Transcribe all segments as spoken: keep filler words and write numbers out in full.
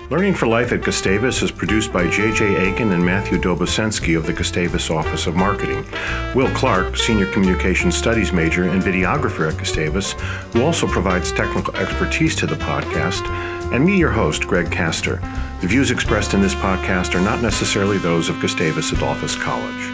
Learning for Life at Gustavus is produced by J J Aiken and Matthew Dobosensky of the Gustavus Office of Marketing. Will Clark, Senior Communication Studies major and videographer at Gustavus, who also provides technical expertise to the podcast, and me, your host, Greg Castor. The views expressed in this podcast are not necessarily those of Gustavus Adolphus College.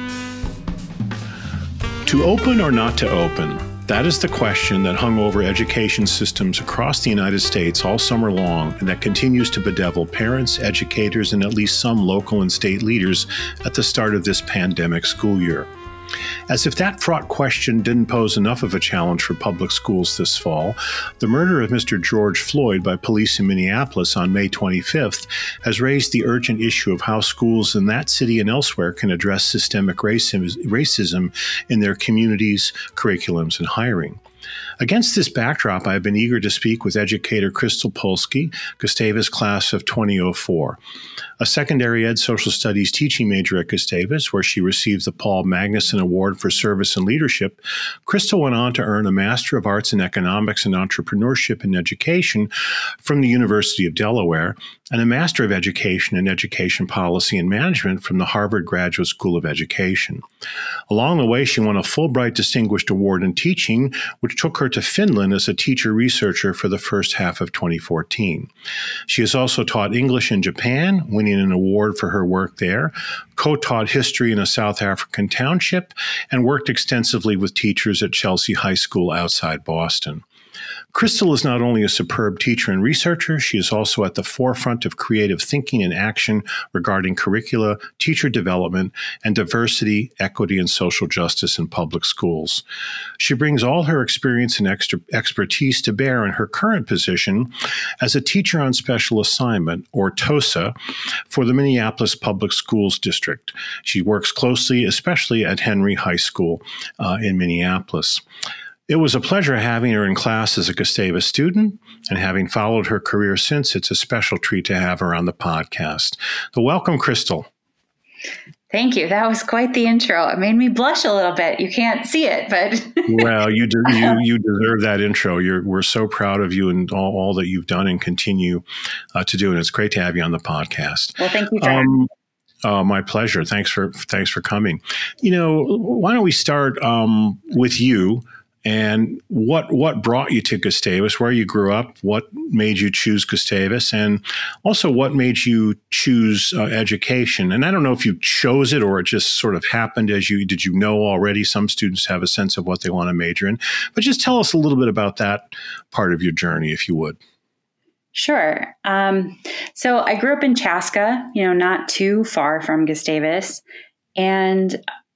To open or not to open? That is the question that hung over education systems across the United States all summer long and that continues to bedevil parents, educators, and at least some local and state leaders at the start of this pandemic school year. As if that fraught question didn't pose enough of a challenge for public schools this fall, the murder of Mister George Floyd by police in Minneapolis on May twenty-fifth has raised the urgent issue of how schools in that city and elsewhere can address systemic racism in their communities, curriculums, and hiring. Against this backdrop, I have been eager to speak with educator Crystal Polsky, Gustavus class of twenty oh four. A secondary ed social studies teaching major at Gustavus, where she received the Paul Magnuson Award for Service and Leadership, Crystal went on to earn a Master of Arts in Economics and Entrepreneurship in Education from the University of Delaware and a Master of Education in Education Policy and Management from the Harvard Graduate School of Education. Along the way, she won a Fulbright Distinguished Award in Teaching, which took her to Finland as a teacher researcher for the first half of twenty fourteen. She has also taught English in Japan, winning an award for her work there, co-taught history in a South African township, and worked extensively with teachers at Chelsea High School outside Boston. Crystal is not only a superb teacher and researcher, she is also at the forefront of creative thinking and action regarding curricula, teacher development, and diversity, equity, and social justice in public schools. She brings all her experience and extra expertise to bear in her current position as a teacher on special assignment, or TOSA, for the Minneapolis Public Schools District. She works closely, especially at Henry High School uh, in Minneapolis. It was a pleasure having her in class as a Gustavus student, and having followed her career since, it's a special treat to have her on the podcast. So welcome, Crystal. Thank you. That was quite the intro. It made me blush a little bit. You can't see it, but well, you do, you you deserve that intro. You're we're so proud of you and all, all that you've done and continue uh, to do, and it's great to have you on the podcast. Well, thank you for um, Oh, my pleasure. Thanks for thanks for coming. You know, why don't we start um, with you? And what what brought you to Gustavus, where you grew up, what made you choose Gustavus, and also what made you choose uh, education? And I don't know if you chose it or it just sort of happened as you, did you know already? Some students have a sense of what they want to major in, but just tell us a little bit about that part of your journey, if you would. Sure. Um, so I grew up in Chaska, you know, not too far from Gustavus, and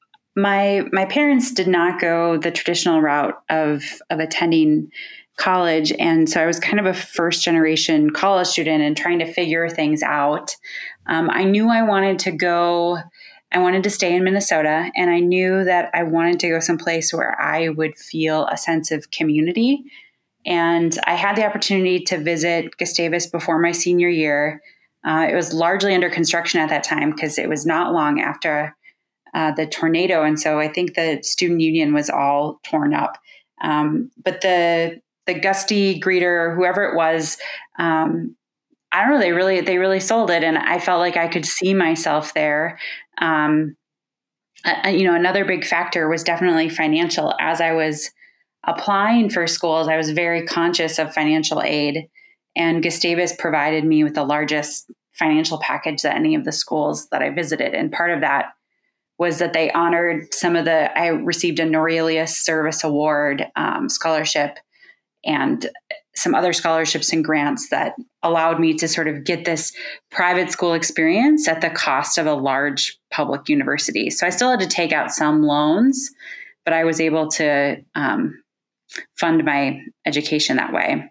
My my parents did not go the traditional route of of attending college, and so I was kind of a first generation college student and trying to figure things out. Um, I knew I wanted to go. I wanted to stay in Minnesota, and I knew that I wanted to go someplace where I would feel a sense of community. And I had the opportunity to visit Gustavus before my senior year. Uh, it was largely under construction at that time because it was not long after Uh, the tornado. And so I think the student union was all torn up. Um, but the the gusty greeter, whoever it was, um, I don't know, they really, they really sold it. And I felt like I could see myself there. Um, uh, you know, another big factor was definitely financial. As I was applying for schools, I was very conscious of financial aid. And Gustavus provided me with the largest financial package that any of the schools that I visited. And part of that was that they honored some of the, I received a Norelius Service Award um, scholarship and some other scholarships and grants that allowed me to sort of get this private school experience at the cost of a large public university. So I still had to take out some loans, but I was able to um, fund my education that way.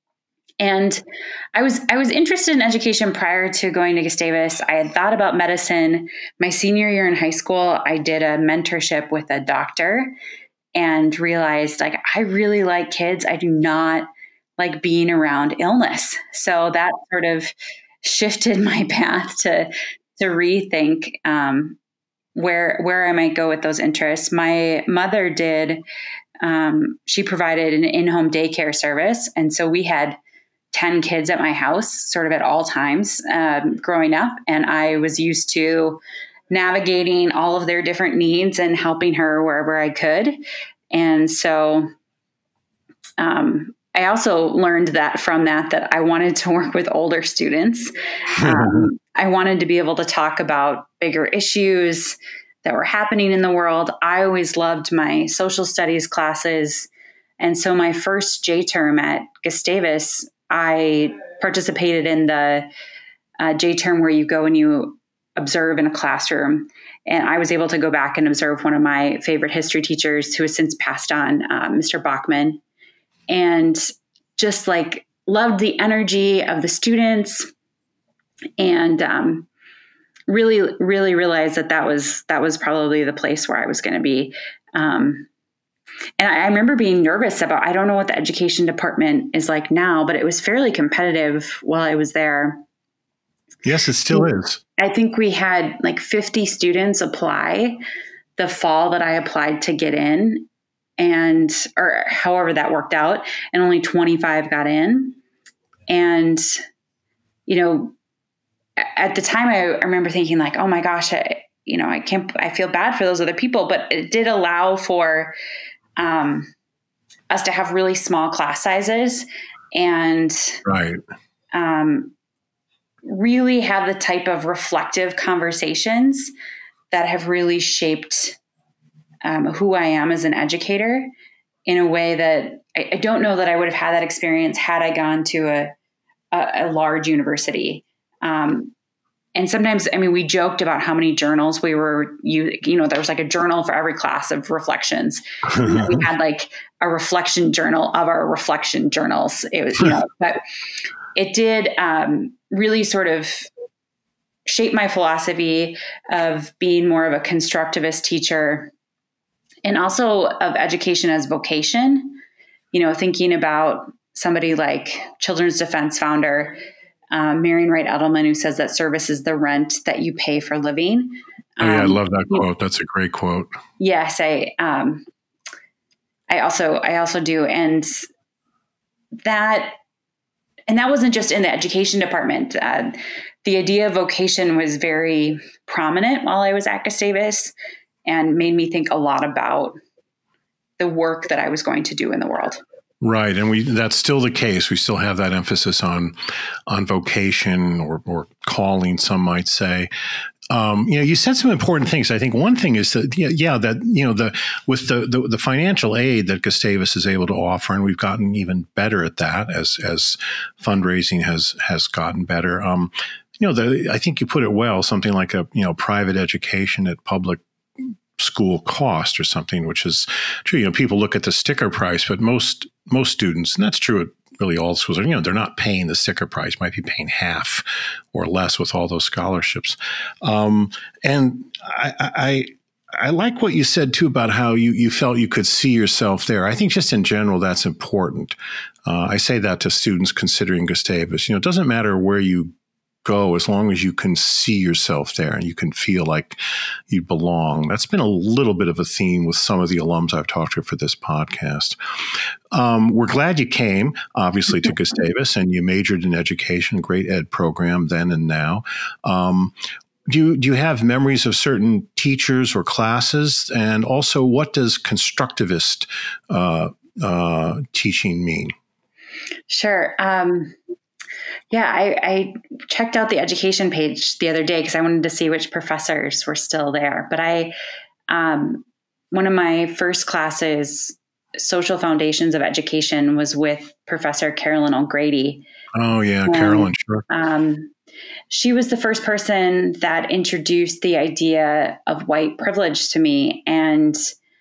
And I was I was interested in education prior to going to Gustavus. I had thought about medicine. My senior year in high school, I did a mentorship with a doctor and realized, like, I really like kids. I do not like being around illness. So that sort of shifted my path to to rethink um, where where I might go with those interests. My mother did. Um, she provided an in-home daycare service, and so we had ten kids at my house, sort of at all times um, growing up. And I was used to navigating all of their different needs and helping her wherever I could. And so um, I also learned that from that, that I wanted to work with older students. Um, I wanted to be able to talk about bigger issues that were happening in the world. I always loved my social studies classes. And so my first J term at Gustavus, I participated in the uh, J term where you go and you observe in a classroom. And I was able to go back and observe one of my favorite history teachers who has since passed on, uh, Mister Bachman, and just like loved the energy of the students, and um, really, really realized that that was, that was probably the place where I was going to be. Um, and I, I remember being nervous about, I don't know what the education department is like now, but it was fairly competitive while I was there. Yes, it still is. I think we had like fifty students apply the fall that I applied to get in, and, or however that worked out, and only twenty-five got in. And, you know, at the time I remember thinking like, oh my gosh, I, you know, I can't, I feel bad for those other people, but it did allow for um, us to have really small class sizes and right. um, really have the type of reflective conversations that have really shaped um, who I am as an educator in a way that I, I don't know that I would have had that experience had I gone to a, a, a large university. Um, and sometimes, I mean, we joked about how many journals we were, you, you know, there was like a journal for every class of reflections. We had like a reflection journal of our reflection journals. It was, you know, but it did um, really sort of shape my philosophy of being more of a constructivist teacher, and also of education as vocation. You know, thinking about somebody like Children's Defense founder um, Marian Wright Edelman, who says that service is the rent that you pay for living. Oh, yeah, um, I love that quote. That's a great quote. Yes, I um, I also I also do, and that. And that wasn't just in the education department. Uh, the idea of vocation was very prominent while I was at Gustavus, and made me think a lot about the work that I was going to do in the world. Right. And we that's still the case. We still have that emphasis on on vocation or, or calling, some might say. Um, you know, you said some important things. I think one thing is that, yeah, that, you know, the with the, the, the financial aid that Gustavus is able to offer, and we've gotten even better at that as as fundraising has has gotten better. Um, you know, the, I think you put it well, something like a, you know, private education at public school cost or something, which is true. You know, people look at the sticker price, but most most students, and that's true at really all schools, are, you know, they're not paying the sticker price, might be paying half or less with all those scholarships. Um, and I, I I like what you said too about how you you felt you could see yourself there. I think just in general that's important. Uh, I say that to students considering Gustavus. You know, it doesn't matter where you go as long as you can see yourself there and you can feel like you belong. That's been a little bit of a theme with some of the alums I've talked to for this podcast. Um, we're glad you came, obviously, to Gustavus, and you majored in education, great ed program then and now. Um, do you, do you have memories of certain teachers or classes? And also, what does constructivist uh, uh, teaching mean? Sure. Um, Yeah, I, I checked out the education page the other day because I wanted to see which professors were still there. But I, um, one of my first classes, Social Foundations of Education, was with Professor Carolyn O'Grady. Oh, yeah, and, Carolyn, sure. Um, she was the first person that introduced the idea of white privilege to me, and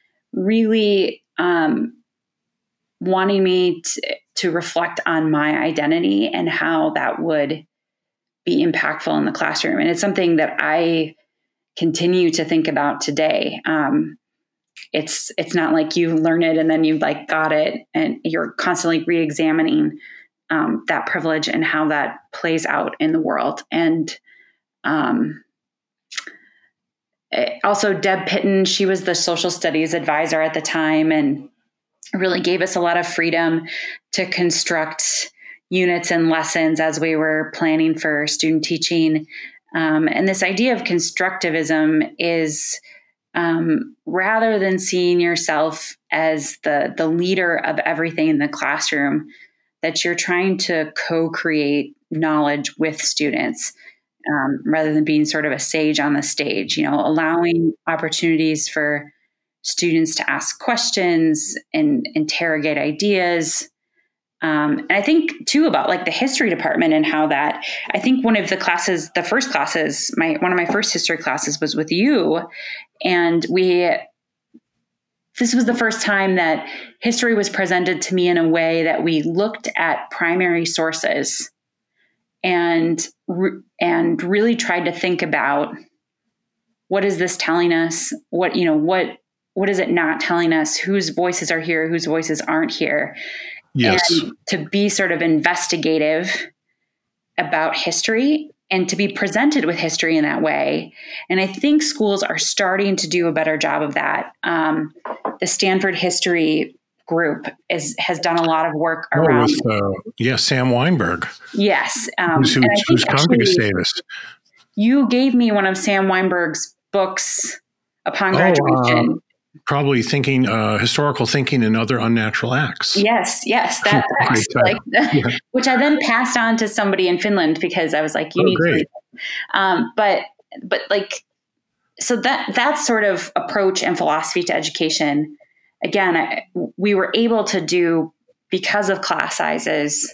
really um, wanting me to, to reflect on my identity and how that would be impactful in the classroom. And it's something that I continue to think about today. Um, it's, it's not like you learn it and then you like got it, and you're constantly re-examining um, that privilege and how that plays out in the world. And um, also Deb Pitton, she was the social studies advisor at the time, and really gave us a lot of freedom to construct, units and lessons as we were planning for student teaching. Um, and this idea of constructivism is um, rather than seeing yourself as the, the leader of everything in the classroom, that you're trying to co-create knowledge with students um, rather than being sort of a sage on the stage, you know, allowing opportunities for students to ask questions and interrogate ideas. Um, and I think too about like the history department and how that, I think one of the classes, the first classes, my, one of my first history classes was with you. And we, this was the first time that history was presented to me in a way that we looked at primary sources and, and really tried to think about what is this telling us? What, you know, what, what is it not telling us? Whose voices are here? Whose voices aren't here? Yes. And to be sort of investigative about history and to be presented with history in that way. And I think schools are starting to do a better job of that. Um, the Stanford History Group is, has done a lot of work oh, around. With, uh, yeah, Sam Weinberg. Yes. Um, who's who's, who's come to Gustavus. You gave me one of Sam Weinberg's books upon graduation. Oh, uh, probably thinking, uh, historical thinking and other unnatural acts. Yes, yes, that text, like, yeah. Which I then passed on to somebody in Finland because I was like, you oh, need great. to read it. Um, but, but like, so that, that sort of approach and philosophy to education, again, I, we were able to do because of class sizes.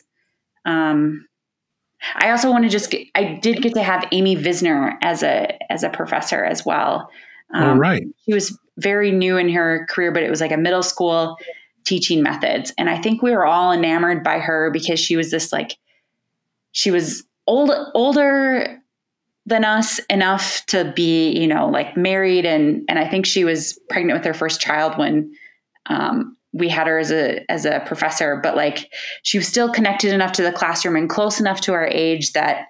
Um, I also want to just get, I did get to have Amy Visner as a, as a professor as well. Um, oh, right. She was very new in her career, but it was like a middle school teaching methods. And I think we were all enamored by her because she was this like, she was old, older than us enough to be, you know, like married. And, and I think she was pregnant with her first child when um, we had her as a, as a professor, but like she was still connected enough to the classroom and close enough to our age that,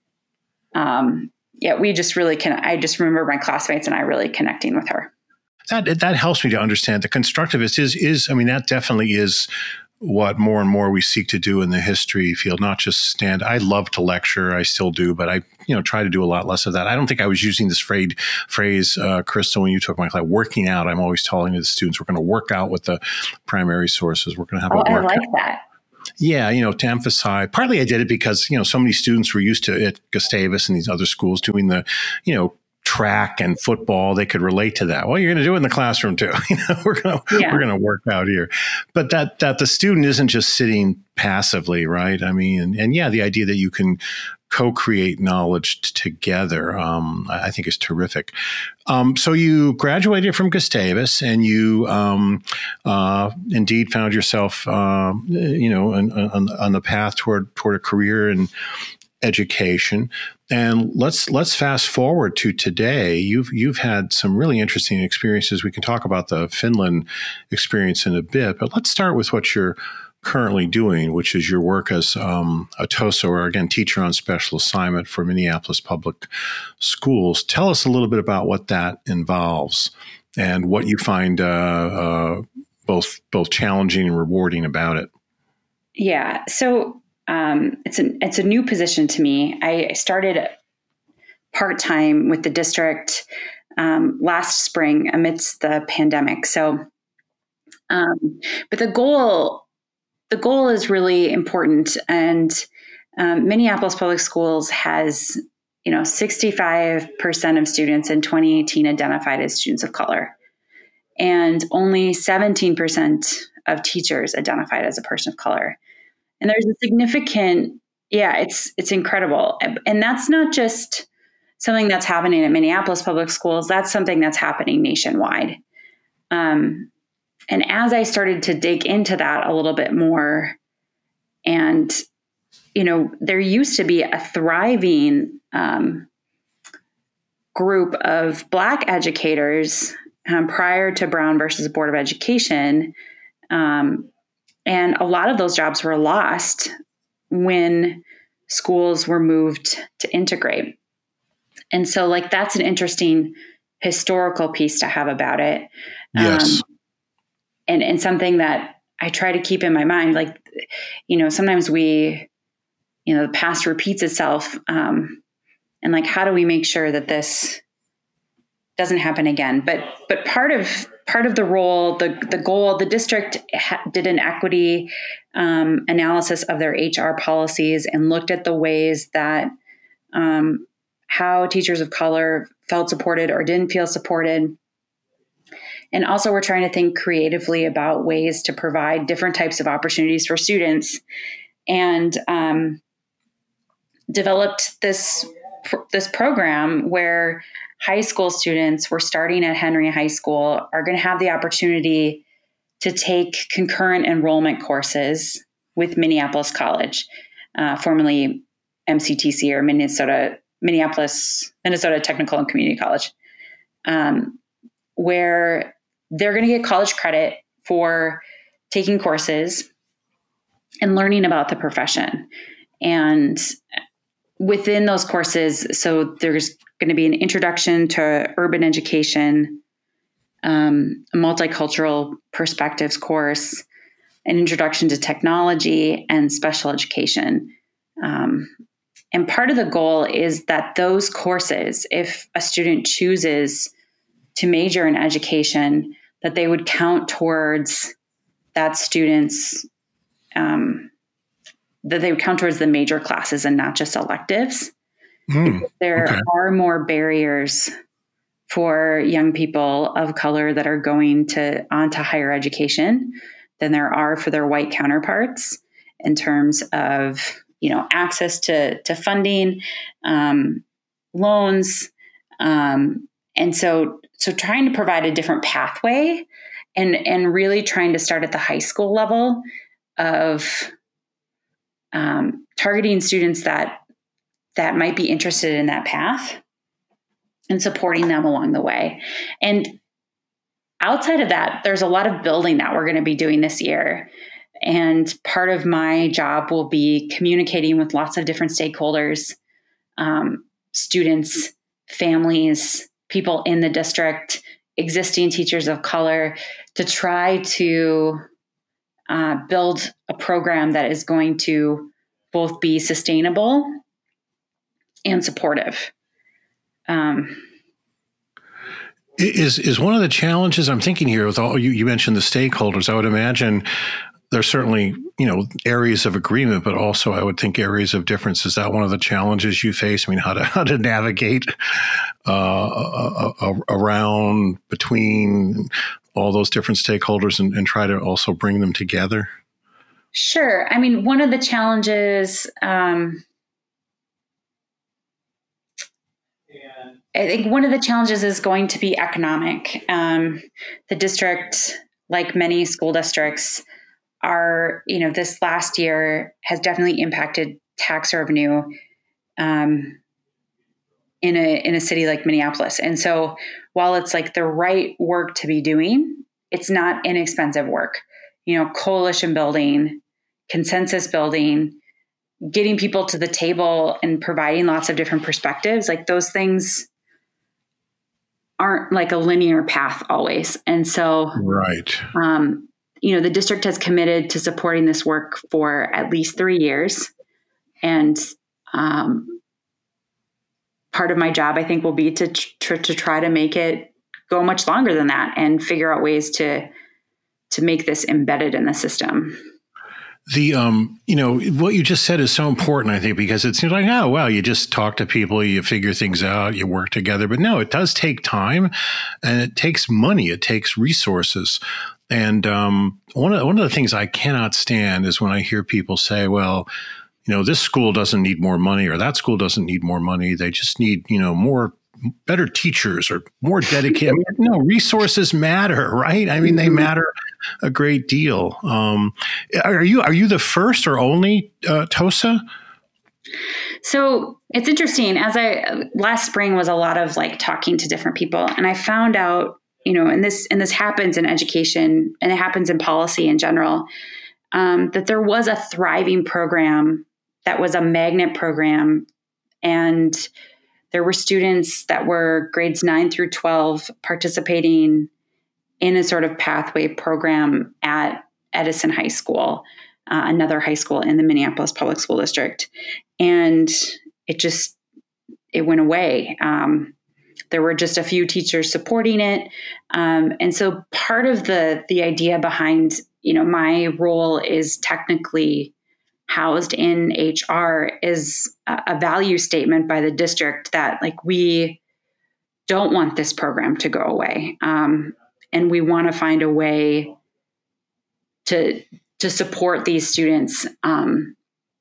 um, yeah, we just really can. I just remember my classmates and I really connecting with her. That that helps me to understand the constructivist is is. I mean, that definitely is what more and more we seek to do in the history field. Not just stand. I love to lecture. I still do, but I you know try to do a lot less of that. I don't think I was using this phrase phrase, uh, Crystal, when you took my class. Working out. I'm always telling the students we're going to work out with the primary sources. We're going to have oh, a workout. I like that. Yeah, you know, to emphasize, partly I did it because, you know, so many students were used to at Gustavus and these other schools doing the, you know, track and football. They could relate to that. Well, you're going to do it in the classroom too. You know, we're going to, yeah. we're going to work out here. But that, that the student isn't just sitting passively, right? I mean, and, and yeah, the idea that you can co-create knowledge t- together, um, I think is terrific. Um, so you graduated from Gustavus, and you um, uh, indeed found yourself, uh, you know, on, on, on the path toward toward a career in education. And let's let's fast forward to today. You've you've had some really interesting experiences. We can talk about the Finland experience in a bit, but let's start with what you're currently doing, which is your work as um, a TOSA, or again, teacher on special assignment for Minneapolis Public Schools. Tell us a little bit about what that involves and what you find uh, uh, both both challenging and rewarding about it. Yeah, so um, it's a it's a new position to me. I started part time with the district um, last spring amidst the pandemic. So, um, but the goal. The goal is really important, and um, Minneapolis Public Schools has, you know, sixty-five percent of students in twenty eighteen identified as students of color, and only seventeen percent of teachers identified as a person of color. And there's a significant, yeah, it's it's incredible, and that's not just something that's happening at Minneapolis Public Schools. That's something that's happening nationwide. Um, And as I started to dig into that a little bit more, and, you know, there used to be a thriving um, group of Black educators um, prior to Brown versus Board of Education. Um, and a lot of those jobs were lost when schools were moved to integrate. And so, like, that's an interesting historical piece to have about it. Yes. Um, And, and something that I try to keep in my mind, like, you know, sometimes we you know, the past repeats itself. Um, and like, how do we make sure that this doesn't happen again? But, but part of, part of the role, the, the goal, the district ha- did an equity um, analysis of their H R policies and looked at the ways that um, how teachers of color felt supported or didn't feel supported. And also we're trying to think creatively about ways to provide different types of opportunities for students, and um, developed this, this program where high school students, we're starting at Henry High School, are going to have the opportunity to take concurrent enrollment courses with Minneapolis College, uh, formerly M C T C or Minnesota, Minneapolis, Minnesota Technical and Community College, um, where they're going to get college credit for taking courses and learning about the profession. And within those courses, so there's going to be an introduction to urban education, um, a multicultural perspectives course, an introduction to technology, and special education. Um, and part of the goal is that those courses, if a student chooses to major in education, that they would count towards that student's, um, that they would count towards the major classes and not just electives. Mm, there okay. are more barriers for young people of color that are going to onto higher education than there are for their white counterparts in terms of, you know, access to, to funding, um, loans. Um, and so, so trying to provide a different pathway and, and really trying to start at the high school level of um, targeting students that, that might be interested in that path and supporting them along the way. And outside of that, there's a lot of building that we're going to be doing this year. And part of my job will be communicating with lots of different stakeholders, um, students, families, people in the district, existing teachers of color, to try to uh, build a program that is going to both be sustainable and supportive. Um, Is is one of the challenges I'm thinking here with all you, you mentioned the stakeholders. I would imagine there's certainly, you know, areas of agreement, but also I would think areas of difference. Is that one of the challenges you face? I mean, how to how to navigate uh, uh, uh, around between all those different stakeholders and, and try to also bring them together? Sure. I mean, one of the challenges, um, I think one of the challenges is going to be economic. Um, the district, like many school districts, are, you know, this last year has definitely impacted tax revenue um, in a in a city like Minneapolis. And so while it's like the right work to be doing, it's not inexpensive work. You know, coalition building, consensus building, getting people to the table and providing lots of different perspectives, like those things aren't like a linear path always. And so, right. Um, you know, the district has committed to supporting this work for at least three years. And um, part of my job, I think, will be to, tr- to try to make it go much longer than that and figure out ways to, to make this embedded in the system. The, um, you know, what you just said is so important, I think, because it seems like, oh, well, you just talk to people, you figure things out, you work together. But no, it does take time and it takes money. It takes resources. And um, one of, one of the things I cannot stand is when I hear people say, well, you know, this school doesn't need more money or that school doesn't need more money. They just need, you know, more better teachers or more dedicated. I mean, no, resources matter, right? I mean, they matter a great deal. Um, are you are you the first or only uh, TOSA? So it's interesting. As I last spring was a lot of like talking to different people, and I found out, you know, and this and this happens in education and it happens in policy in general, um, that there was a thriving program that was a magnet program, and there were students that were grades nine through twelve participating in a sort of pathway program at Edison High School. uh, another high school in the Minneapolis Public School District. And it just, it went away. Um, there were just a few teachers supporting it. Um, and so part of the, the idea behind, you know, my role is technically housed in H R is a, a value statement by the district that like, we don't want this program to go away. Um, and we want to find a way to, to support these students, um,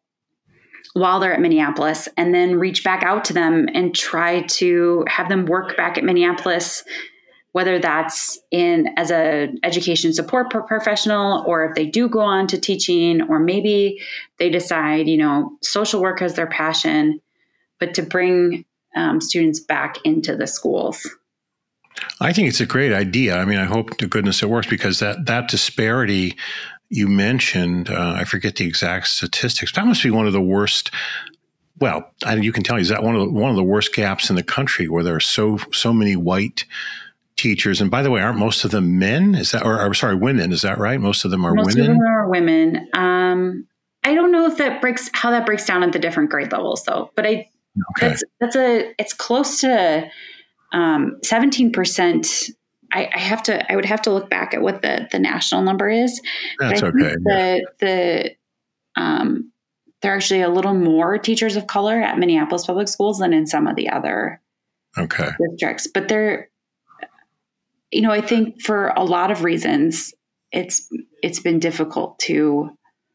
while they're at Minneapolis, and then reach back out to them and try to have them work back at Minneapolis, whether that's in as a education support professional, or if they do go on to teaching, or maybe they decide, you know, social work is their passion, but to bring um, students back into the schools. I think it's a great idea. I mean, I hope to goodness it works, because that, that disparity you mentioned, uh, I forget the exact statistics. That must be one of the worst. Well, I, you can tell, is that one of the, one of the worst gaps in the country, where there are so so many white teachers? And by the way, aren't most of them men? Is that, or, or sorry, women? Is that right? Most of them are most women. Most of them are women. Um, I don't know if that breaks how that breaks down at the different grade levels, though. But I okay. that's that's a it's close to um, seventeen percent. I, I have to. I would have to look back at what the, the national number is. That's but I okay. Think the the um, there are actually a little more teachers of color at Minneapolis Public Schools than in some of the other okay. districts. But they're, you know, I think for a lot of reasons, it's it's been difficult to,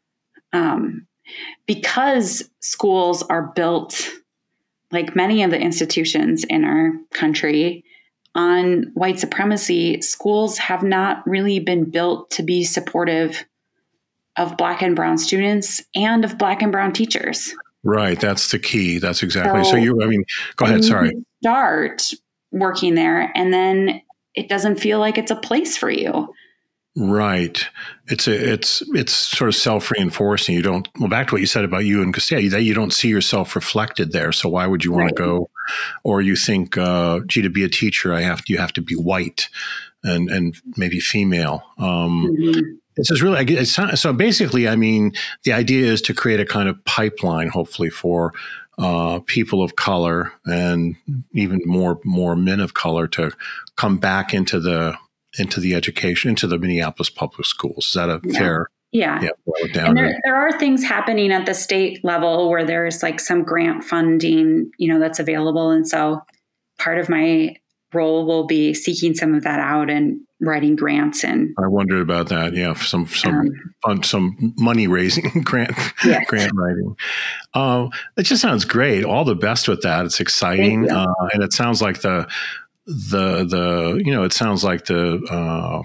um, because schools are built like many of the institutions in our country on white supremacy. Schools have not really been built to be supportive of Black and brown students and of Black and brown teachers. Right. That's the key. That's exactly. So, so you, I mean, go ahead. Sorry. You start working there, and then it doesn't feel like it's a place for you. Right. It's a, it's, it's sort of self-reinforcing. You don't, well, back to what you said about you and Castilla, that you don't see yourself reflected there. So why would you want right. to go? Or you think, uh, gee, to be a teacher, I have to, you have to be white and, and maybe female. Um, mm-hmm. This is really, it's not, so basically, I mean, the idea is to create a kind of pipeline, hopefully, for uh, people of color and even more, more men of color to come back into the, into the education, into the Minneapolis public schools. Is that a yeah. fair? Yeah. yeah and there, there are things happening at the state level where there's like some grant funding, you know, that's available. And so part of my role will be seeking some of that out and writing grants. And I wondered about that. Yeah. Some, some, um, fun, some money raising grant, yes. grant writing. Um, it just sounds great. All the best with that. It's exciting. Uh, and it sounds like the, the, the, you know, it sounds like the, uh,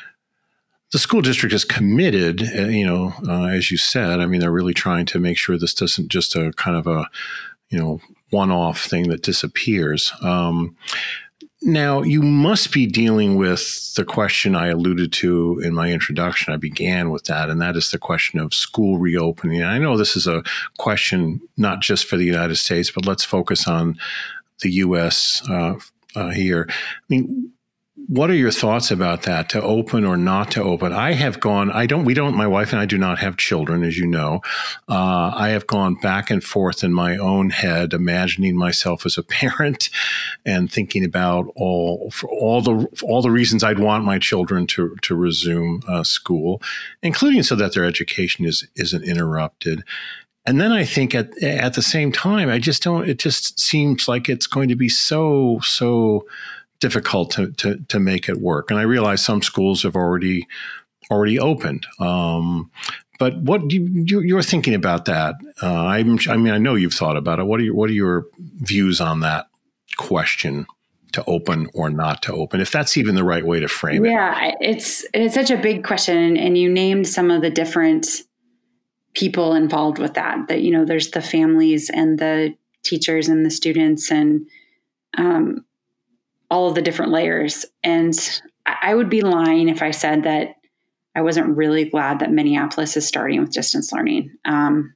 the school district is committed, uh, you know, uh, as you said. I mean, they're really trying to make sure this doesn't just a kind of a, you know, one-off thing that disappears. Um, now, you must be dealing with the question I alluded to in my introduction. I began with that, and that is the question of school reopening. And I know this is a question not just for the United States, but let's focus on the U S uh, uh, here. I mean, what are your thoughts about that, to open or not to open? I have gone, I don't, we don't, my wife and I do not have children, as you know. Uh, I have gone back and forth in my own head, imagining myself as a parent and thinking about all, for all the, all the reasons I'd want my children to, to resume uh, school, including so that their education is, isn't interrupted. And then I think at, at the same time, I just don't, it just seems like it's going to be so, so difficult to, to, to make it work. And I realize some schools have already already opened. Um, but what you, you, you're thinking about that? Uh, I'm, I mean, I know you've thought about it. What are your, what are your views on that question, to open or not to open, if that's even the right way to frame it? Yeah, it's it's such a big question, and you named some of the different people involved with that. That, you know, there's the families and the teachers and the students and um, all of the different layers. And I would be lying if I said that I wasn't really glad that Minneapolis is starting with distance learning. Um,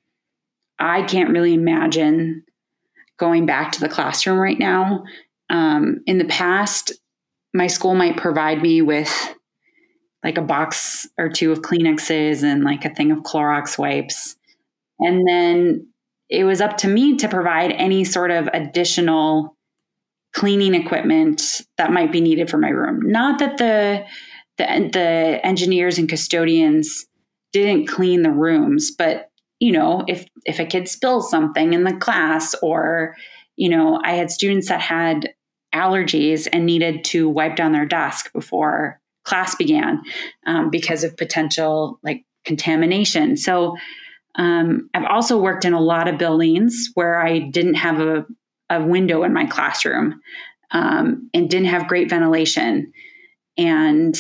I can't really imagine going back to the classroom right now. Um, in the past, my school might provide me with like a box or two of Kleenexes and like a thing of Clorox wipes. And then it was up to me to provide any sort of additional cleaning equipment that might be needed for my room. Not that the the, the engineers and custodians didn't clean the rooms, but you know, if if a kid spills something in the class, or you know, I had students that had allergies and needed to wipe down their desk before class began um, because of potential like contamination. So um, I've also worked in a lot of buildings where I didn't have a, a window in my classroom um, and didn't have great ventilation. And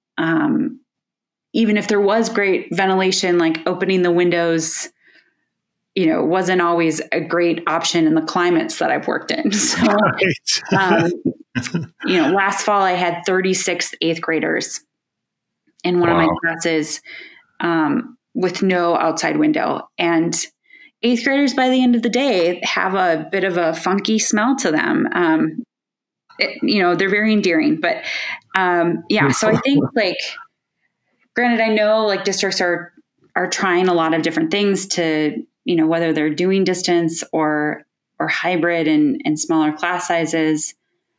um, even if there was great ventilation, like opening the windows, you know, wasn't always a great option in the climates that I've worked in. So, right. um, you know, last fall I had thirty-six eighth graders in one wow. of my classes um, with no outside window. And eighth graders by the end of the day have a bit of a funky smell to them. Um, it, you know, they're very endearing, but um, yeah. So I think like, granted, I know like districts are, are trying a lot of different things to, you know, whether they're doing distance or, or hybrid and, and smaller class sizes.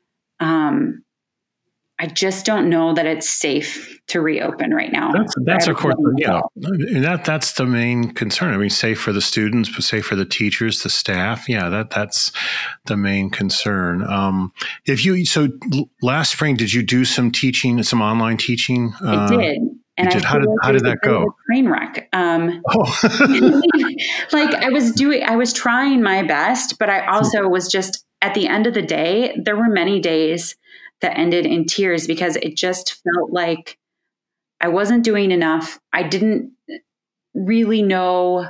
Um, I just don't know that it's safe to reopen right now. That's, that's of course, yeah. And that, that's the main concern. I mean, safe for the students, but safe for the teachers, the staff. Yeah, that that's the main concern. Um, if you, so last spring, did you do some teaching, some online teaching? I uh, did. And I did. How did, how did that go? Train wreck. Um, oh. Like I was doing, I was trying my best, but I also was just, at the end of the day, there were many days that ended in tears because it just felt like I wasn't doing enough. I didn't really know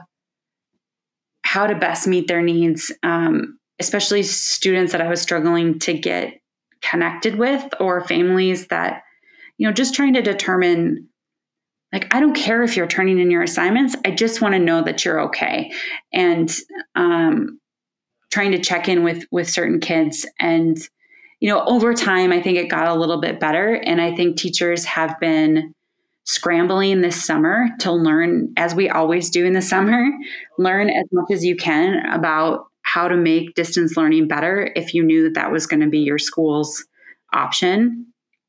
how to best meet their needs, um, especially students that I was struggling to get connected with, or families that, you know, just trying to determine, like, I don't care if you're turning in your assignments. I just want to know that you're okay. And um, trying to check in with with certain kids. And you know, over time, I think it got a little bit better. And I think teachers have been scrambling this summer to learn, as we always do in the summer, learn as much as you can about how to make distance learning better if you knew that that was going to be your school's option.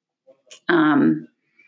Um,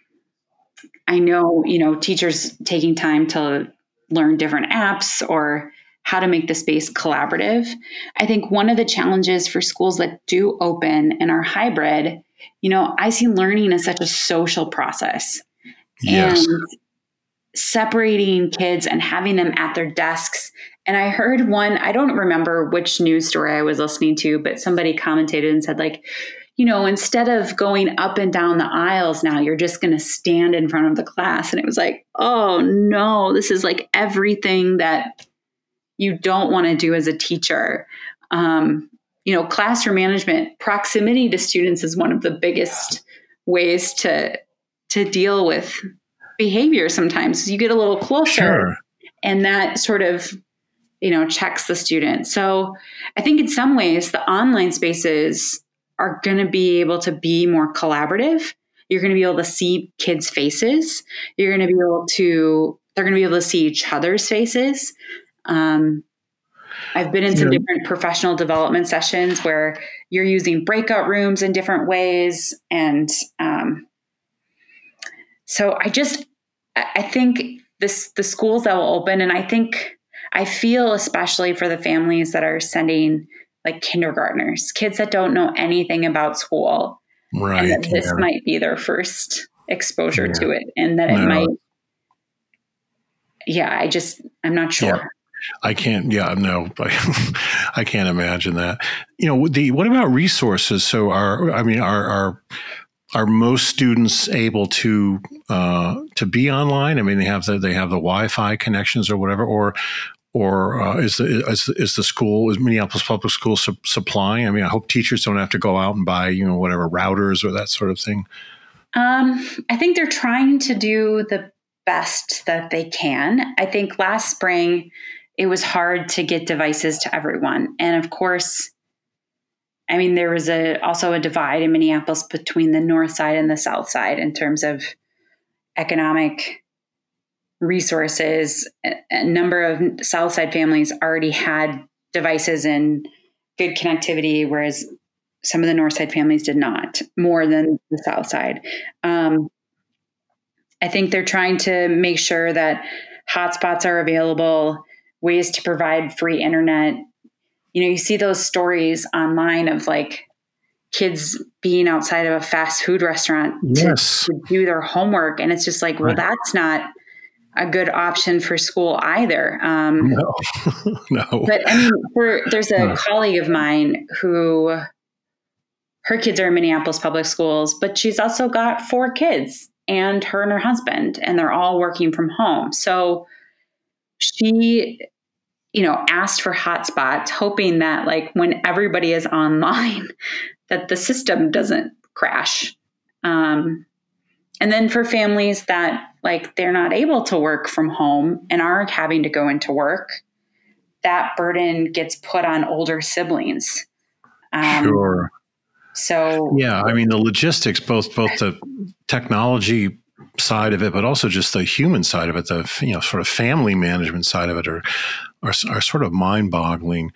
I know, you know, teachers taking time to learn different apps or how to make the space collaborative. I think one of the challenges for schools that do open and are hybrid, you know, I see learning as such a social process. Yes. And separating kids and having them at their desks. And I heard one, I don't remember which news story I was listening to, but somebody commented and said like, you know, instead of going up and down the aisles now, you're just going to stand in front of the class. And it was like, oh no, this is like everything that you don't want to do as a teacher. Um, you know, classroom management, proximity to students is one of the biggest ways to to deal with behavior sometimes. You get a little closer sure. and that sort of, you know, checks the student. So I think in some ways the online spaces are going to be able to be more collaborative. You're going to be able to see kids' faces. You're going to be able to, they're going to be able to see each other's faces. Um, I've been in some yeah. different professional development sessions where you're using breakout rooms in different ways. And um, so I just, I think this, the schools that will open, and I think, I feel especially for the families that are sending like kindergartners, kids that don't know anything about school. Right. And that this yeah. might be their first exposure yeah. to it. And that it no. might, yeah, I just, I'm not sure. Yeah. I can't, yeah, no, I, I can't imagine that. You know, the, what about resources? So are, I mean, are, are, are most students able to, uh, to be online? I mean, they have the, they have the Wi-Fi connections or whatever, or, or, uh, is the, is, is the school, is Minneapolis Public Schools su- supplying? I mean, I hope teachers don't have to go out and buy, you know, whatever routers or that sort of thing. Um, I think they're trying to do the best that they can. I think last spring, it was hard to get devices to everyone. And of course, I mean, there was a also a divide in Minneapolis between the north side and the south side in terms of, economic resources, a, a number of Southside families already had devices and good connectivity, whereas some of the Northside families did not, more than the Southside. Um, I think they're trying to make sure that hotspots are available, ways to provide free internet. You know, you see those stories online of like kids being outside of a fast food restaurant Yes. to, to do their homework. And it's just like, well, Right. that's not a good option for school either. Um, No, no. but I mean, for, there's a no. colleague of mine who, her kids are in Minneapolis public schools, but she's also got four kids and her and her husband, and they're all working from home. So she, you know, asked for hotspots, hoping that like when everybody is online, that the system doesn't crash. Um, and then for families that like they're not able to work from home and are having to go into work, that burden gets put on older siblings. Um, sure. So yeah, I mean the logistics, both both the technology side of it, but also just the human side of it, the you know sort of family management side of it, are are, are sort of mind-boggling.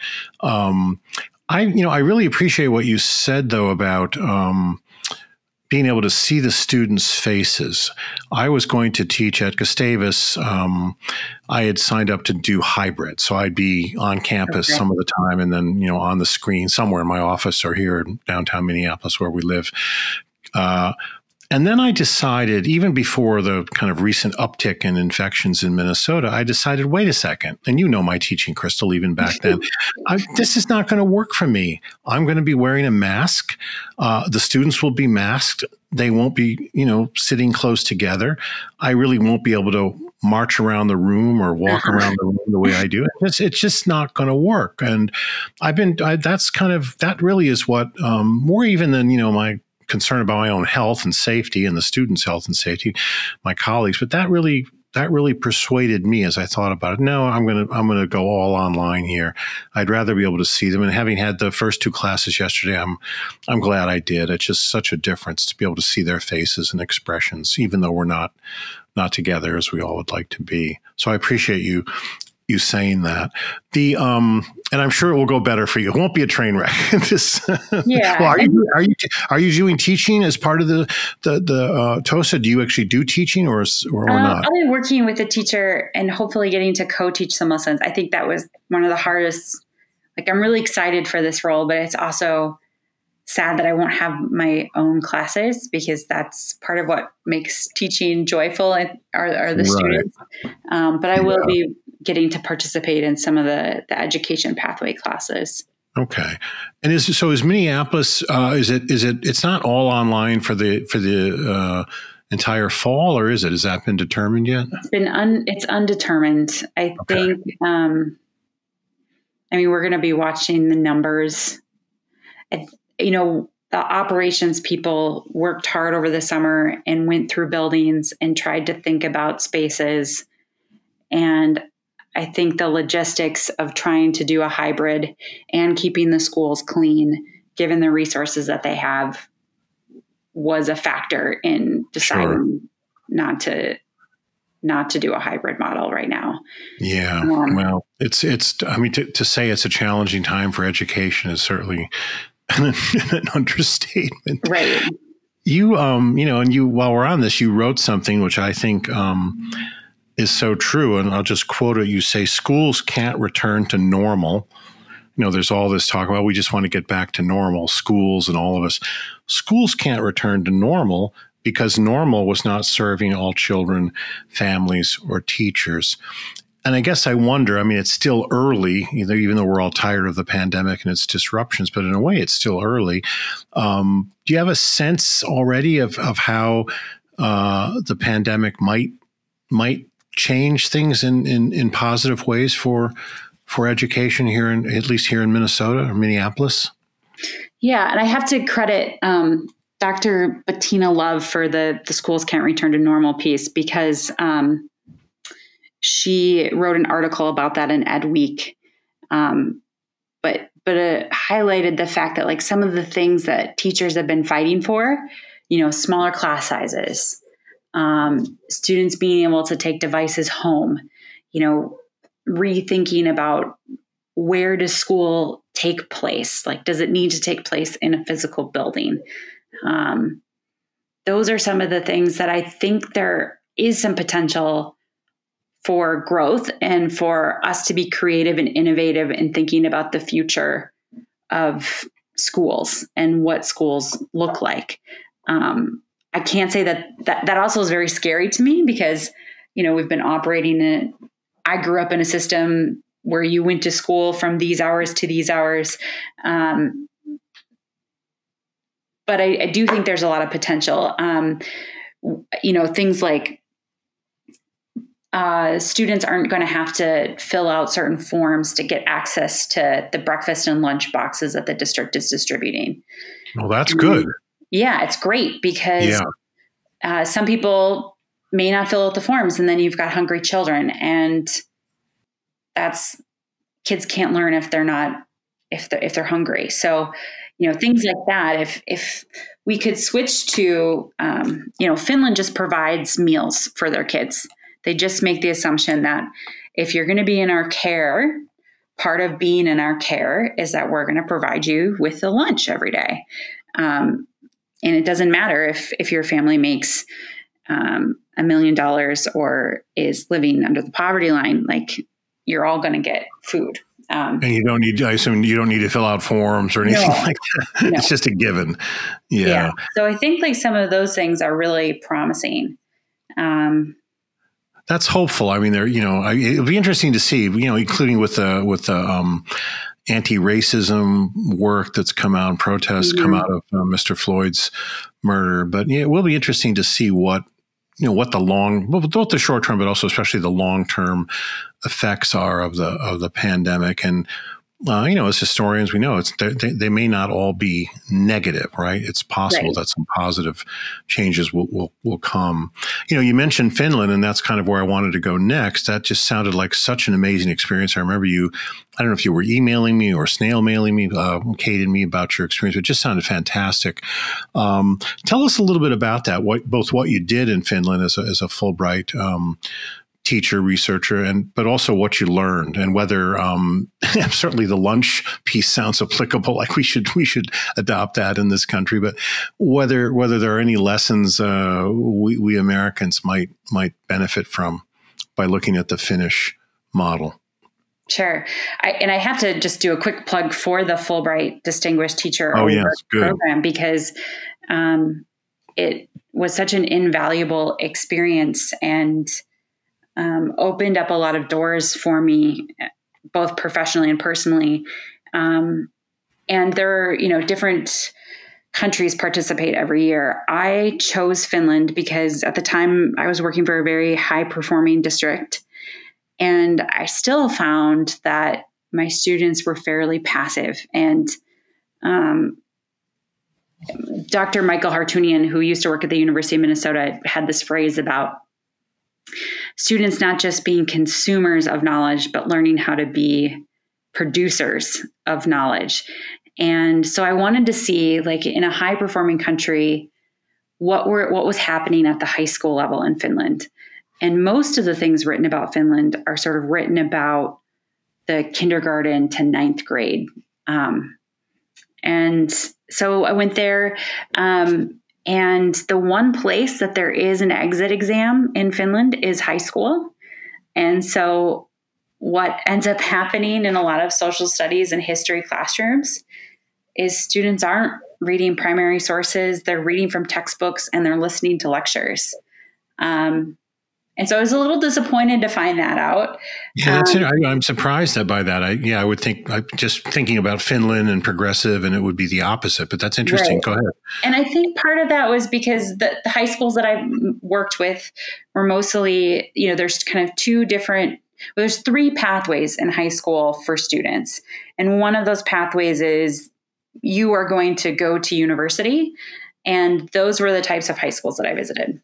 Um, I you know I really appreciate what you said though about um, being able to see the students' faces. I was going to teach at Gustavus. Um, I had signed up to do hybrid. So I'd be on campus okay. some of the time and then, you know, on the screen somewhere in my office or here in downtown Minneapolis where we live. Uh, and then I decided, even before the kind of recent uptick in infections in Minnesota, I decided, wait a second. And you know my teaching, Crystal, even back then. I, this is not going to work for me. I'm going to be wearing a mask. Uh, the students will be masked. They won't be, you know, sitting close together. I really won't be able to march around the room or walk around the room the way I do. It's, it's just not going to work. And I've been, I, that's kind of, that really is what, um, more even than, you know, my concern about my own health and safety and the students' health and safety, my colleagues, but that really, that really persuaded me as I thought about it. No, I'm going to, I'm going to go all online here. I'd rather be able to see them. And having had the first two classes yesterday, I'm, I'm glad I did. It's just such a difference to be able to see their faces and expressions, even though we're not, not together as we all would like to be. So I appreciate you, you saying that. The, um, and I'm sure it will go better for you. It won't be a train wreck. this, yeah. well, are you, are you, are you doing teaching as part of the, the, the, uh, TOSA? Do you actually do teaching or, or, or uh, not? I'll be working with a teacher and hopefully getting to co-teach some lessons. I think that was one of the hardest, like, I'm really excited for this role, but it's also sad that I won't have my own classes because that's part of what makes teaching joyful are, are the right. students. Um, but I will yeah. be getting to participate in some of the, the education pathway classes. Okay. And is so is Minneapolis, uh, is it, is it, it's not all online for the, for the, uh, entire fall, or is it, has that been determined yet? It's been, un, it's undetermined. I okay. think, um, I mean, we're going to be watching the numbers. I, you know, the operations people worked hard over the summer and went through buildings and tried to think about spaces. And I think the logistics of trying to do a hybrid and keeping the schools clean, given the resources that they have, was a factor in deciding sure. not to not to do a hybrid model right now. Yeah. Um, well, it's, it's, I mean, to, to say it's a challenging time for education is certainly an understatement. Right. You, um, you know, and you, while we're on this, you wrote something which I think, um, is so true. And I'll just quote it. You say, schools can't return to normal. You know, there's all this talk about, we just want to get back to normal, schools and all of us. Schools can't return to normal because normal was not serving all children, families, or teachers. And I guess I wonder, I mean, it's still early, either, even though we're all tired of the pandemic and its disruptions, but in a way it's still early. Um, do you have a sense already of, of how uh, the pandemic might might change things in, in, in positive ways for for education here, in at least here in Minnesota or Minneapolis? Yeah, and I have to credit um, Doctor Bettina Love for the the schools can't return to normal piece, because um, she wrote an article about that in Ed Week, um, but but it highlighted the fact that like some of the things that teachers have been fighting for, you know, smaller class sizes, um, students being able to take devices home, you know, rethinking about where does school take place? Like, does it need to take place in a physical building? Um, those are some of the things that I think there is some potential for growth and for us to be creative and innovative in thinking about the future of schools and what schools look like. Um, I can't say that, that that also is very scary to me because, you know, we've been operating in, I grew up in a system where you went to school from these hours to these hours. Um, but I, I do think there's a lot of potential. Um, you know, things like uh, students aren't going to have to fill out certain forms to get access to the breakfast and lunch boxes that the district is distributing. Well, that's good. And, yeah, it's great because yeah. uh, some people may not fill out the forms, and then you've got hungry children, and that's kids can't learn if they're not if they're if they're hungry. So, you know, things like that. If if we could switch to, um, you know, Finland just provides meals for their kids. They just make the assumption that if you're going to be in our care, part of being in our care is that we're going to provide you with a lunch every day. Um, and it doesn't matter if if your family makes um, a million dollars or is living under the poverty line, like you're all going to get food. Um, and you don't need, I assume you don't need to fill out forms or anything no, like that. No. It's just a given. Yeah. yeah. So I think like some of those things are really promising. Um, That's hopeful. I mean, there, you know, I, it'll be interesting to see, you know, including with the, with the, um, anti-racism work that's come out and protests mm-hmm. come out of uh, Mister Floyd's murder. But yeah, it will be interesting to see what, you know, what the long, both the short term, but also especially the long term effects are of the of the pandemic. And uh, you know, as historians, we know it's they, they may not all be negative, right? It's possible right. that some positive changes will, will will come. You know, you mentioned Finland, and that's kind of where I wanted to go next. That just sounded like such an amazing experience. I remember you. I don't know if you were emailing me or snail mailing me, uh, Kate and me about your experience. It just sounded fantastic. Um, tell us a little bit about that. What both what you did in Finland as a, as a Fulbright Um, teacher, researcher, and but also what you learned, and whether um, certainly the lunch piece sounds applicable. Like we should we should adopt that in this country. But whether whether there are any lessons uh, we, we Americans might might benefit from by looking at the Finnish model. Sure, I, and I have to just do a quick plug for the Fulbright Distinguished Teacher oh, yes, good. program because um, it was such an invaluable experience and. Um, opened up a lot of doors for me, both professionally and personally. Um, and there are, you know, different countries participate every year. I chose Finland because at the time I was working for a very high performing district. And I still found that my students were fairly passive. And um, Doctor Michael Hartunian, who used to work at the University of Minnesota, had this phrase about students not just being consumers of knowledge, but learning how to be producers of knowledge. And so I wanted to see, like in a high performing country, what were what was happening at the high school level in Finland. And most of the things written about Finland are sort of written about the kindergarten to ninth grade. Um, and so I went there. Um, And the one place that there is an exit exam in Finland is high school. And so what ends up happening in a lot of social studies and history classrooms is students aren't reading primary sources. They're reading from textbooks and they're listening to lectures. Um, and so I was a little disappointed to find that out. Yeah, that's um, it. I, I'm surprised by that. I, yeah, I would think, I, just thinking about Finland and progressive, and it would be the opposite, but that's interesting. Right. Go ahead. And I think part of that was because the, the high schools that I worked with were mostly, you know, there's kind of two different, well, there's three pathways in high school for students. And one of those pathways is you are going to go to university. And those were the types of high schools that I visited.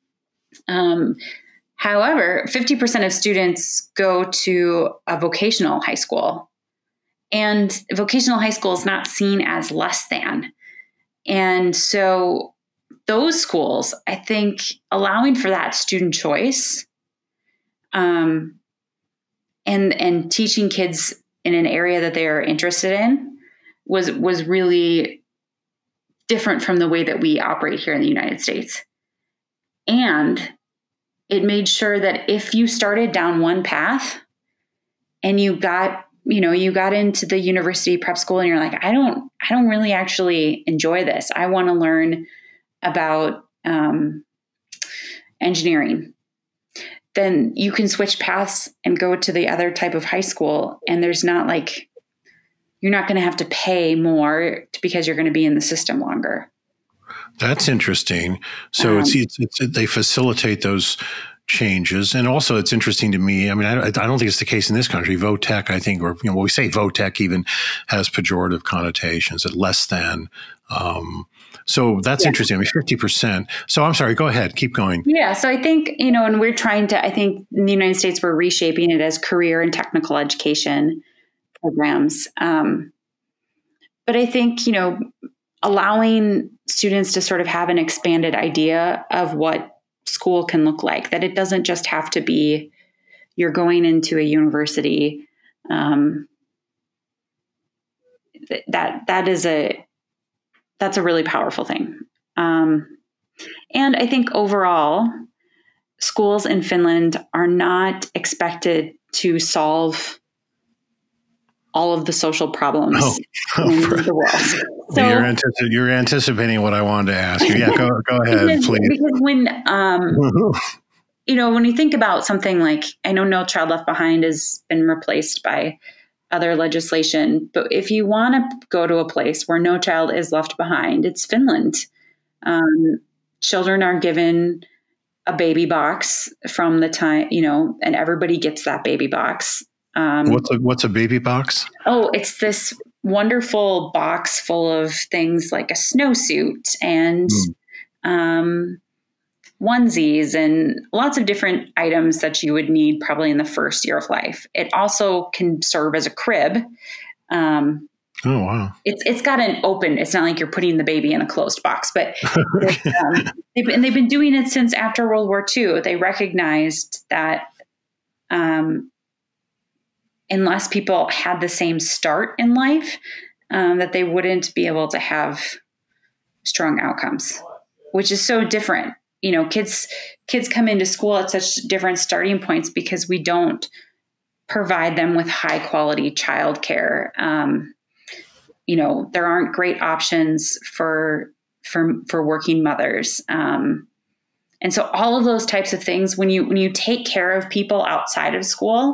Um, However, fifty percent of students go to a vocational high school, and vocational high school is not seen as less than. And so those schools, I think allowing for that student choice, um, and and teaching kids in an area that they are interested in was was really different from the way that we operate here in the United States. And it made sure that if you started down one path and you got, you know, you got into the university prep school and you're like, I don't, I don't really actually enjoy this. I want to learn about um, engineering. Then you can switch paths and go to the other type of high school. And there's not like, you're not going to have to pay more because you're going to be in the system longer. That's interesting. So um, it's, it's, it's they facilitate those changes, and also it's interesting to me. I mean, I, I don't think it's the case in this country. Vo-tech, I think, or you know, when we say vo-tech, even has pejorative connotations at less than. Um, so that's yeah. interesting. I mean, fifty percent. So I'm sorry. Go ahead. Keep going. Yeah. So I think you know, and we're trying to. I think in the United States, we're reshaping it as career and technical education programs. Um, but I think you know. allowing students to sort of have an expanded idea of what school can look like, that it doesn't just have to be you're going into a university. Um, that that is a that's a really powerful thing. Um, and I think overall, schools in Finland are not expected to solve all of the social problems oh, oh, in for, the world. So, you're, antici- you're anticipating what I wanted to ask you. Yeah, go go ahead, because, please. Because when, um, you know, when you think about something like, I know No Child Left Behind has been replaced by other legislation, but if you want to go to a place where no child is left behind, it's Finland. Um, children are given a baby box from the time, you know, and everybody gets that baby box. Um, what's a, what's a baby box? Oh, it's this wonderful box full of things like a snowsuit and mm. um, onesies and lots of different items that you would need probably in the first year of life. It also can serve as a crib. Um, oh, wow. It's It's got an open, it's not like you're putting the baby in a closed box, but um, they've, and they've been doing it since after World War Two. They recognized that um, unless people had the same start in life, um, that they wouldn't be able to have strong outcomes, which is so different. You know, kids kids come into school at such different starting points because we don't provide them with high quality childcare. Um, you know, there aren't great options for for for working mothers. Um, and so all of those types of things, when you when you take care of people outside of school,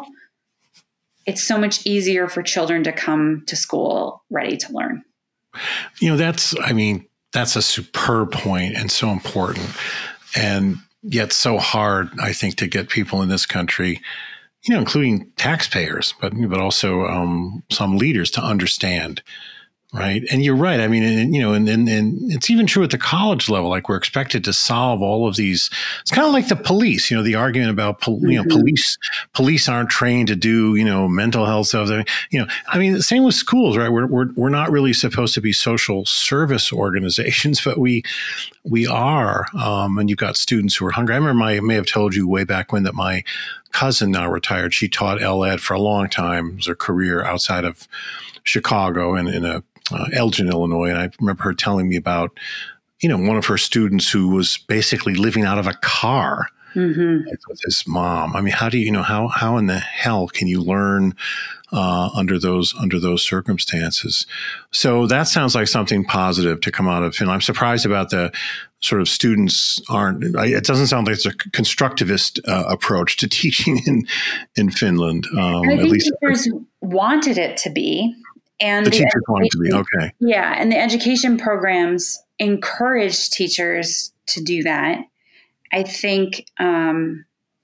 it's so much easier for children to come to school ready to learn. You know, that's, I mean, that's a superb point and so important, and yet so hard, I think, to get people in this country, you know, including taxpayers, but but also um, some leaders to understand. Right. And you're right. I mean, and, you know, and, and, and it's even true at the college level. Like, we're expected to solve all of these. It's kind of like the police, you know, the argument about, pol- mm-hmm. you know, police, police aren't trained to do, you know, mental health stuff. You know, I mean, the same with schools, right? We're, we're, we're not really supposed to be social service organizations, but we, we are. Um, and you've got students who are hungry. I remember my, I may have told you way back when that my cousin, now retired, she taught L Ed for a long time. It was her career outside of Chicago and in a, Uh, Elgin, Illinois. And I remember her telling me about, you know, one of her students who was basically living out of a car mm-hmm. with his mom. I mean, how do you, you know, how, how in the hell can you learn uh, under those, under those circumstances? So that sounds like something positive to come out of Finland. I'm surprised about the sort of students aren't, it doesn't sound like it's a constructivist uh, approach to teaching in, in Finland. Um, and I think at least teachers wanted it to be. And the, the teachers wanted to be, okay. Yeah. And the education programs encourage teachers to do that. I think um,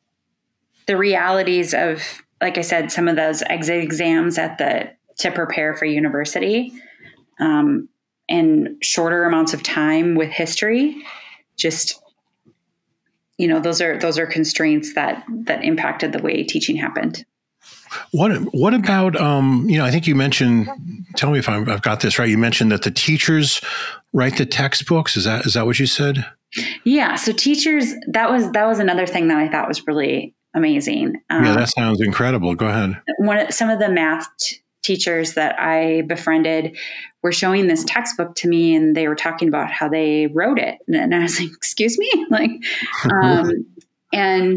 the realities of, like I said, some of those exit exams at the to prepare for university um, and shorter amounts of time with history, just, you know, those are those are constraints that that impacted the way teaching happened. What What about um, you know? I think you mentioned. Tell me if I'm, I've got this right. You mentioned that the teachers write the textbooks. Is that is that what you said? Yeah. So teachers. That was that was another thing that I thought was really amazing. Um, Yeah, that sounds incredible. Go ahead. One of, some of the math t- teachers that I befriended were showing this textbook to me, and they were talking about how they wrote it, and I was like, "Excuse me," like, um, and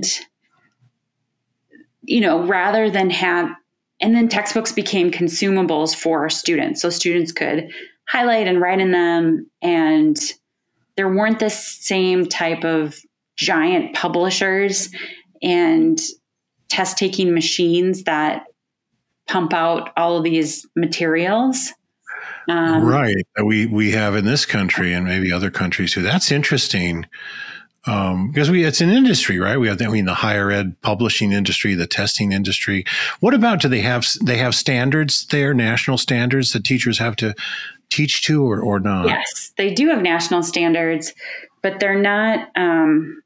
you know, rather than have, and then textbooks became consumables for students. So students could highlight and write in them. And there weren't the same type of giant publishers and test taking machines that pump out all of these materials. Um, right. We, we have in this country and maybe other countries too. That's interesting. Um, because we, it's an industry, right? We have, I mean, the higher ed publishing industry, the testing industry. What about, do they have, they have standards there, national standards that teachers have to teach to or, or not? Yes, they do have national standards, but they're not, um,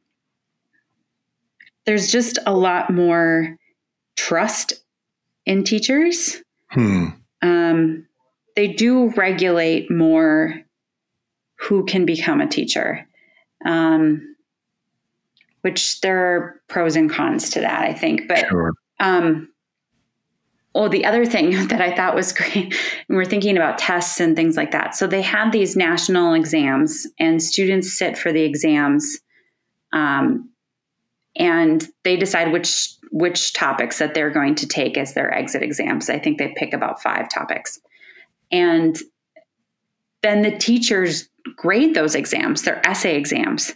there's just a lot more trust in teachers. Hmm. Um, they do regulate more who can become a teacher. Um, which there are pros and cons to that, I think. But, sure. um, oh, the other thing that I thought was great, and we're thinking about tests and things like that. So they have these national exams, and students sit for the exams, um, and they decide which which topics that they're going to take as their exit exams. I think they pick about five topics. And then the teachers grade those exams, they're essay exams.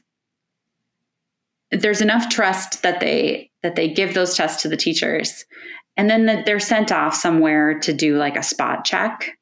There's enough trust that they that they give those tests to the teachers, and then that they're sent off somewhere to do like a spot check.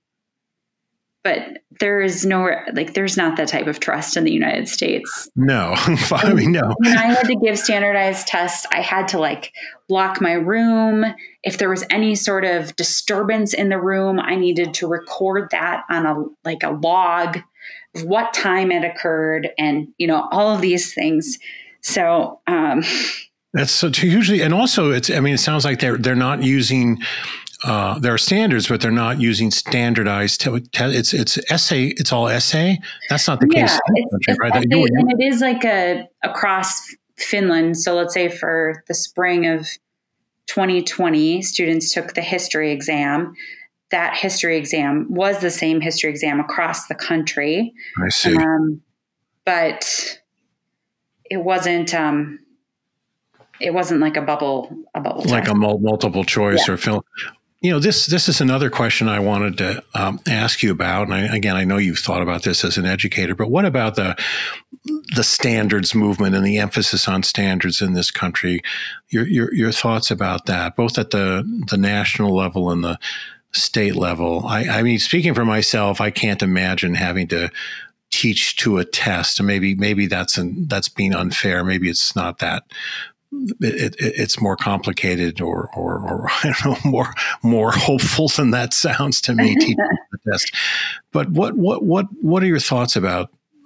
But there is no, like, there's not that type of trust in the United States. No, I mean, no. When I had to give standardized tests, I had to like lock my room. If there was any sort of disturbance in the room, I needed to record that on a like a log of what time it occurred, and you know, all of these things. So um, that's so usually, and also it's, I mean, it sounds like they're, they're not using, uh, there are standards, but they're not using standardized, te- te- it's, it's essay, it's all essay. That's not the yeah, case. It's, Country, it's right? essay, you, you, and it is like a across Finland. So let's say for the spring of twenty twenty, students took the history exam. That history exam was the same history exam across the country. I see. Um, but it wasn't, um, it wasn't like a bubble, a bubble like test. a mul- multiple choice yeah. or fill. You know, this this is another question I wanted to um, ask you about. And I, again, I know you've thought about this as an educator, but what about the the standards movement and the emphasis on standards in this country? Your your, your thoughts about that, both at the the national level and the state level. I, I mean, speaking for myself, I can't imagine having to teach to a test. Maybe maybe that's an, that's being unfair. Maybe it's not that. It, it, it's more complicated, or, or, or I don't know, more more hopeful than that sounds to me. Teaching the test, but what what what what are your thoughts about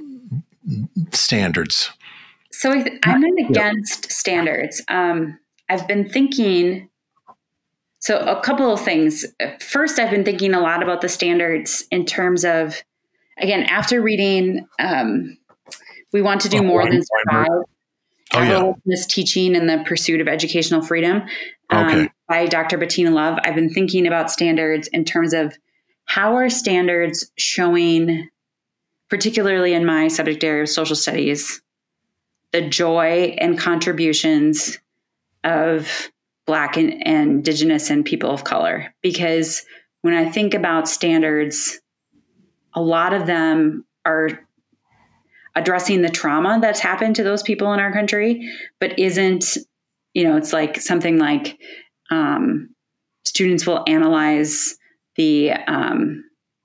standards? So I'm not against standards. Um, I've been thinking. So a couple of things. First, I've been thinking a lot about the standards in terms of, again, after reading, um, We Want to Do More Than Survive. Oh, yeah. This Teaching and the Pursuit of Educational Freedom um, okay. by Doctor Bettina Love. I've been thinking about standards in terms of how are standards showing, particularly in my subject area of social studies, the joy and contributions of Black and, and Indigenous and people of color. Because when I think about standards, a lot of them are addressing the trauma that's happened to those people in our country, but isn't, you know, it's like something like um, students will analyze the um,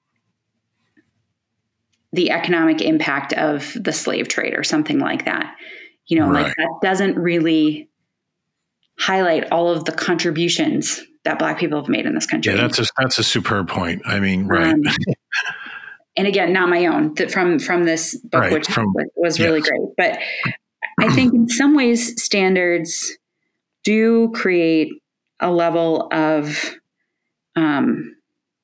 the economic impact of the slave trade or something like that. You know, right. Like that doesn't really highlight all of the contributions that Black people have made in this country. Yeah, that's a, that's a superb point. I mean, right. Um, and again, not my own, that from, from this book, right, which from, was really yes. great. But I think in some ways standards do create a level of um,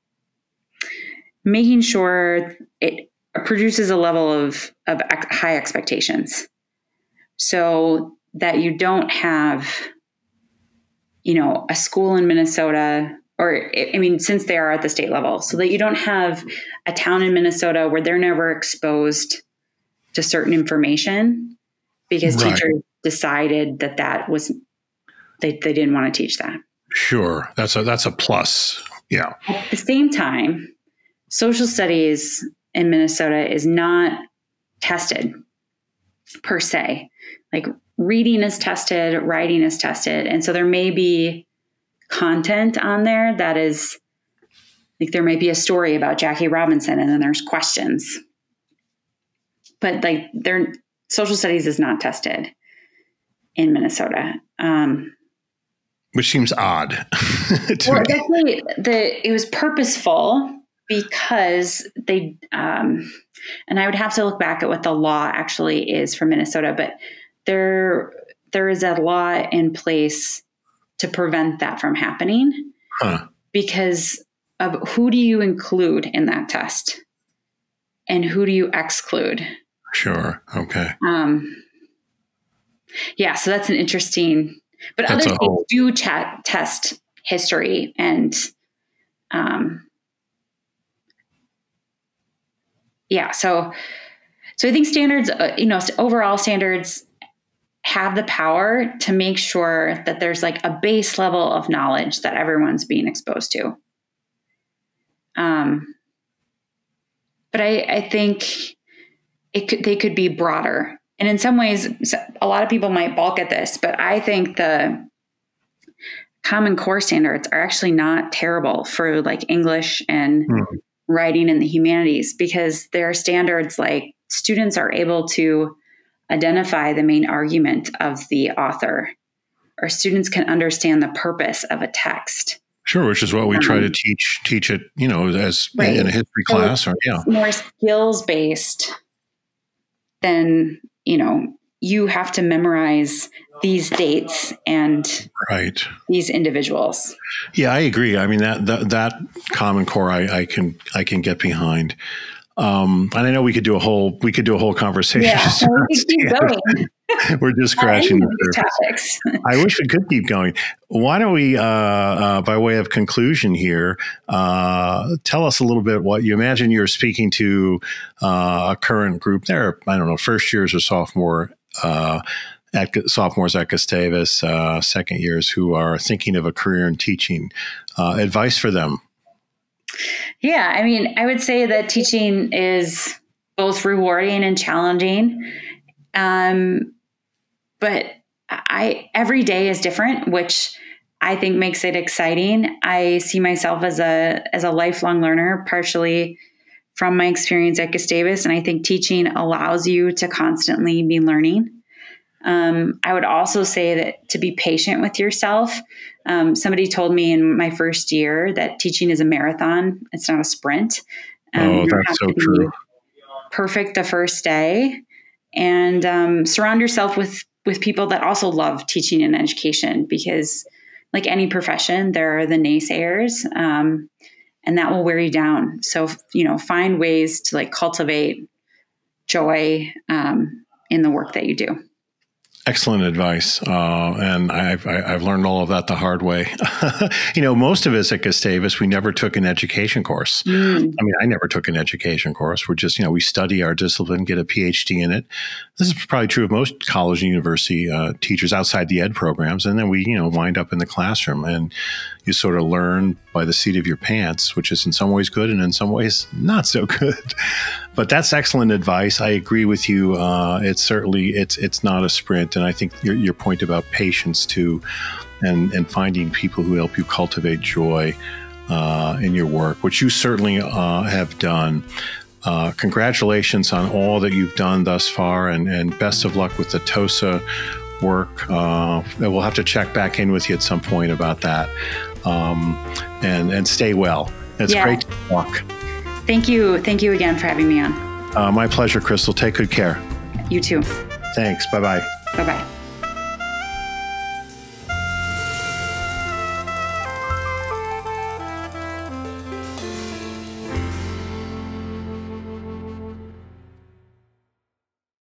making sure it produces a level of, of ex- high expectations so that you don't have, you know, a school in Minnesota, or I mean, since they are at the state level, so that you don't have a town in Minnesota where they're never exposed to certain information because Right. teachers decided that that was, they, they didn't want to teach that. Sure. That's a, that's a plus. Yeah. At the same time, social studies in Minnesota is not tested per se. Like reading is tested, writing is tested. And so there may be content on there that is like, there might be a story about Jackie Robinson and then there's questions. But like their social studies is not tested in Minnesota. Um, Which seems odd to well, me. definitely the, it was purposeful because they, um, and I would have to look back at what the law actually is for Minnesota, but there, there is a law in place to prevent that from happening Huh. because of who do you include in that test and who do you exclude? Sure. Okay. Um, yeah, so that's an interesting, but That's other a states whole- do chat, test history and, um, yeah, so, so I think standards, uh, you know, overall standards have the power to make sure that there's like a base level of knowledge that everyone's being exposed to. Um, but I, I think it could, they could be broader. And in some ways, a lot of people might balk at this, but I think the Common Core standards are actually not terrible for like English and mm-hmm. writing in the humanities, because there are standards like students are able to identify the main argument of the author, or students can understand the purpose of a text. Sure, which is what we um, try to teach teach it, you know, as right. in a history so class, or yeah, more skills based than, you know, you have to memorize these dates and right these individuals. Yeah, I agree. I mean that that, that Common Core, I, I can I can get behind. Um, and I know we could do a whole we could do a whole conversation. Yeah, so we could keep going. We're just scratching the surface. Topics. I wish we could keep going. Why don't we, uh, uh, by way of conclusion here, uh, tell us a little bit what you imagine you're speaking to uh, a current group there. I don't know, first years or sophomore uh, at sophomores at Gustavus, uh, second years who are thinking of a career in teaching. Uh, advice for them. Yeah, I mean, I would say that teaching is both rewarding and challenging. Um, but I, every day is different, which I think makes it exciting. I see myself as a, as a lifelong learner, partially from my experience at Gustavus. And I think teaching allows you to constantly be learning. Um, I would also say that to be patient with yourself. Um, somebody told me in my first year that teaching is a marathon. It's not a sprint. Um, oh, that's so true. Perfect the first day. And um, surround yourself with, with people that also love teaching and education, because like any profession, there are the naysayers, um, and that will wear you down. So, you know, find ways to like cultivate joy um, in the work that you do. Excellent advice. Uh, and I've, I've learned all of that the hard way. You know, most of us at Gustavus, we never took an education course. Mm. I mean, I never took an education course. We're just, you know, we study our discipline, get a P H D in it. This is probably true of most college and university uh, teachers outside the ed programs. And then we, you know, wind up in the classroom and you sort of learn by the seat of your pants, which is in some ways good and in some ways not so good. But that's excellent advice. I agree with you. Uh, it's certainly, it's it's not a sprint. And I think your, your point about patience too, and, and finding people who help you cultivate joy uh, in your work, which you certainly uh, have done. Uh, congratulations on all that you've done thus far, and, and best of luck with the TOSA work. Uh, we'll have to check back in with you at some point about that. Um, and, and stay well. It's yeah. great to talk. Thank you. Thank you again for having me on. Uh, my pleasure, Crystal. Take good care. You too. Thanks. Bye-bye. Bye-bye.